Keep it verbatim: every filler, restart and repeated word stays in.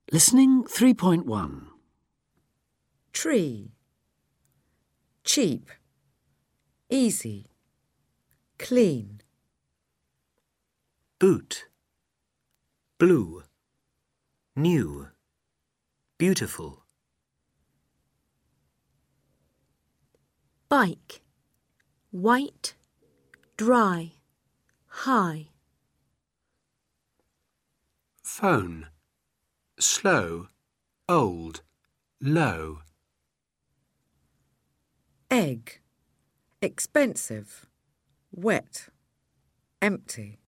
Listening three point one. Tree, cheap, easy, clean. Boot, blue, new, beautiful. Bike, white, dry, high. Phone, slow, old, low. Egg, expensive, wet, empty.